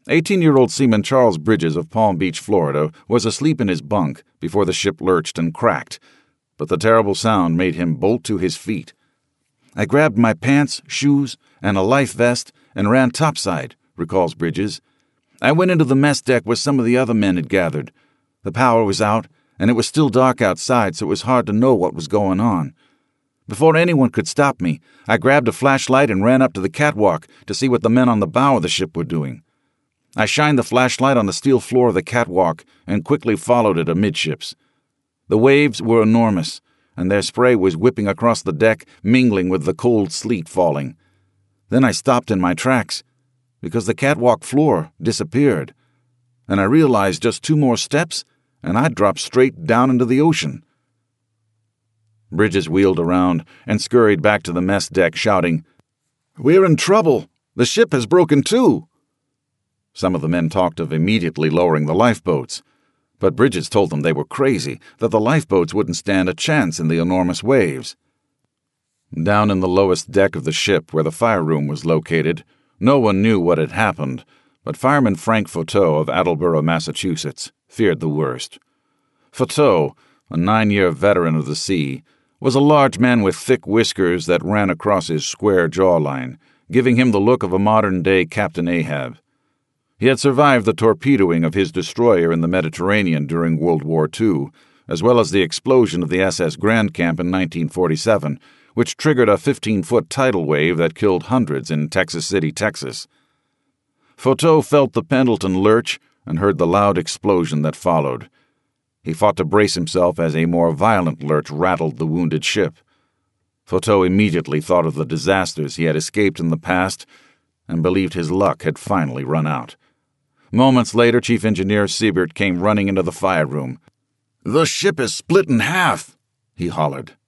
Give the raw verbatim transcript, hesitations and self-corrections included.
Eighteen-year-old seaman Charles Bridges of Palm Beach, Florida, was asleep in his bunk before the ship lurched and cracked, but the terrible sound made him bolt to his feet. "I grabbed my pants, shoes, and a life vest and ran topside," recalls Bridges. "I went into the mess deck where some of the other men had gathered. The power was out, and it was still dark outside, so it was hard to know what was going on. Before anyone could stop me, I grabbed a flashlight and ran up to the catwalk to see what the men on the bow of the ship were doing. I shined the flashlight on the steel floor of the catwalk and quickly followed it amidships. The waves were enormous, and their spray was whipping across the deck, mingling with the cold sleet falling. Then I stopped in my tracks, because the catwalk floor disappeared, and I realized just two more steps, and I'd drop straight down into the ocean." Bridges wheeled around and scurried back to the mess deck, shouting, "We're in trouble! The ship has broken too!" Some of the men talked of immediately lowering the lifeboats, but Bridges told them they were crazy, that the lifeboats wouldn't stand a chance in the enormous waves. Down in the lowest deck of the ship, where the fire room was located, no one knew what had happened, but fireman Frank Fauteux of Attleboro, Massachusetts, feared the worst. Fauteux, a nine-year veteran of the sea, was a large man with thick whiskers that ran across his square jawline, giving him the look of a modern-day Captain Ahab. He had survived the torpedoing of his destroyer in the Mediterranean during World War Two, as well as the explosion of the S S Grand Camp in nineteen forty-seven, which triggered a fifteen-foot tidal wave that killed hundreds in Texas City, Texas. Fauteux felt the Pendleton lurch and heard the loud explosion that followed. He fought to brace himself as a more violent lurch rattled the wounded ship. Fauteux immediately thought of the disasters he had escaped in the past and believed his luck had finally run out. Moments later, Chief Engineer Siebert came running into the fire room. "The ship is split in half," he hollered.